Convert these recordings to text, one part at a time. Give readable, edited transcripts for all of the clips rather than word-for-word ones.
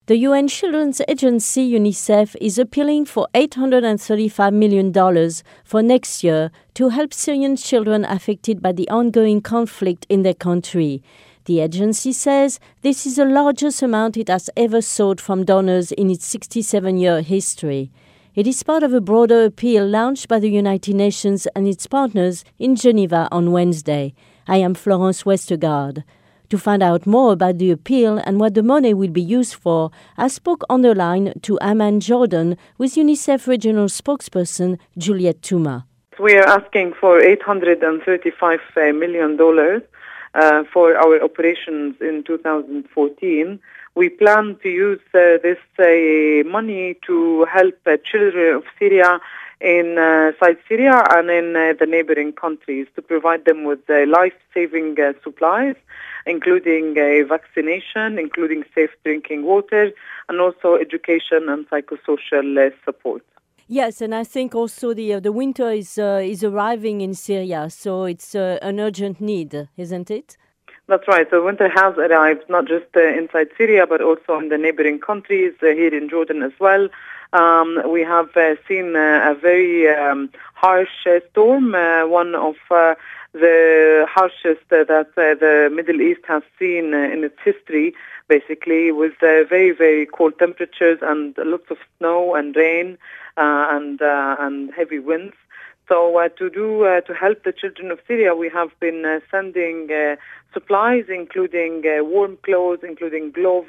The UN Children's Agency, UNICEF, is appealing for $835 million for next year to help Syrian children affected by the ongoing conflict in their country. The agency says this is the largest amount it has ever sought from donors in its 67-year history. It is part of a broader appeal launched by the United Nations and its partners in Geneva on Wednesday. I am Florence Westergaard. To find out more about the appeal and what the money will be used for, I spoke on the line to Aman Jordan with UNICEF regional spokesperson Juliette Touma. We are asking for $835 million for our operations in 2014. We plan to use this money to help children of Syria in South Syria and in the neighboring countries to provide them with life-saving supplies, including vaccination, including safe drinking water, and also education and psychosocial support. Yes, and I think also the winter is arriving in Syria, so it's an urgent need, isn't it? That's right. The winter has arrived, not just inside Syria, but also in the neighboring countries, here in Jordan as well. We have seen a very harsh storm, one of the harshest that the Middle East has seen in its history, basically, with very, very cold temperatures and lots of snow and rain and heavy winds. So to help the children of Syria, we have been sending supplies, including warm clothes, including gloves,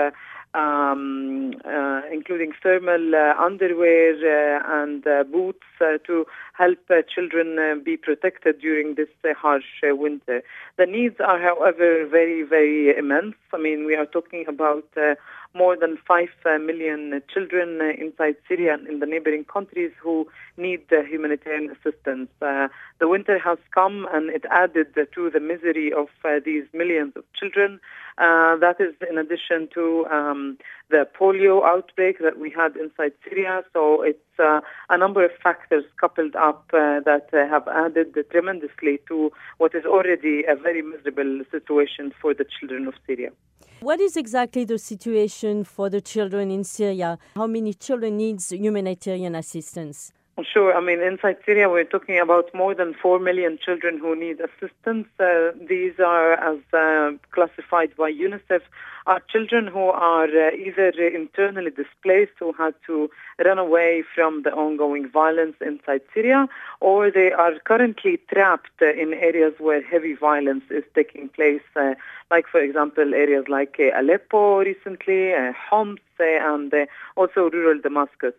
including thermal underwear and boots to help children be protected during this harsh winter. The needs are, however, very, very immense. I mean, we are talking about more than 5 million children inside Syria and in the neighboring countries who need humanitarian assistance. The winter has come and it added to the misery of these millions of children. That is in addition to the polio outbreak that we had inside Syria. So it's a number of factors coupled up that have added tremendously to what is already a very miserable situation for the children of Syria. What is exactly the situation for the children in Syria? How many children need humanitarian assistance? Sure. I mean, inside Syria, we're talking about more than 4 million children who need assistance. These are, as classified by UNICEF, are children who are either internally displaced, who had to run away from the ongoing violence inside Syria, or they are currently trapped in areas where heavy violence is taking place, like, for example, areas like Aleppo recently, Homs, and also rural Damascus.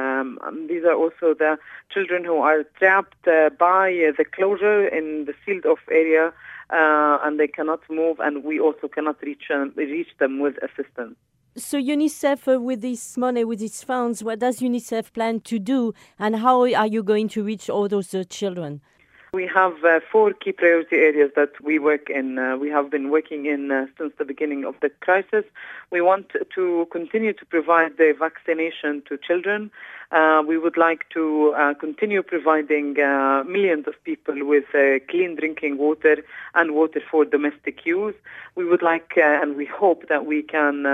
These are also the children who are trapped by the closure in the sealed-off area, and they cannot move, and we also cannot reach them with assistance. So UNICEF, with this money, with its funds, what does UNICEF plan to do, and how are you going to reach all those children? We have 4 key priority areas that we work in. We have been working in since the beginning of the crisis. We want to continue to provide the vaccination to children. We would like to continue providing millions of people with clean drinking water and water for domestic use. We would like and we hope that we can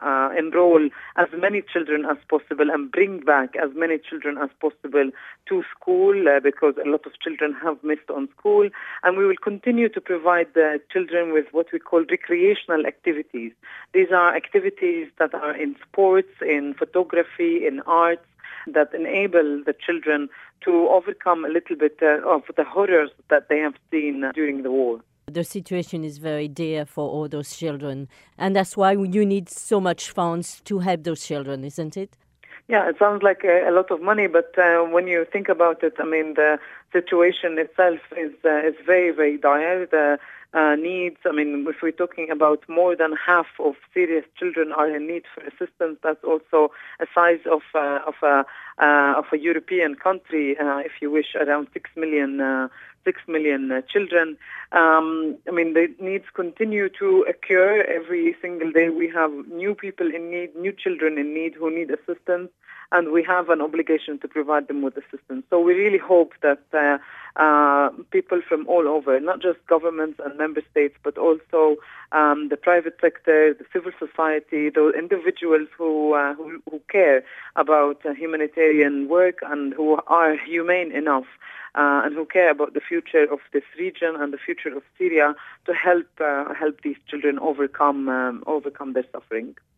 enroll as many children as possible and bring back as many children as possible to school because a lot of children have missed on school. And we will continue to provide the children with what we call recreational activities. These are activities that are in sports, in photography, in arts, that enable the children to overcome a little bit of the horrors that they have seen during the war. The situation is very dear for all those children, and that's why you need so much funds to help those children, isn't it? Yeah, it sounds like a lot of money, but when you think about it, I mean, the situation itself is very, very dire. The needs, I mean, if we're talking about more than half of Syria's children are in need for assistance, that's also a size of of a European country, if you wish, around 6 million children. The needs continue to occur every single day. We have new people in need, new children in need who need assistance, and we have an obligation to provide them with assistance. So we really hope that people from all over, not just governments and member states, but also the private sector, the civil society, the individuals who care about humanitarian work and who are humane enough and who care about the future of this region and the future of Syria to help these children overcome their suffering.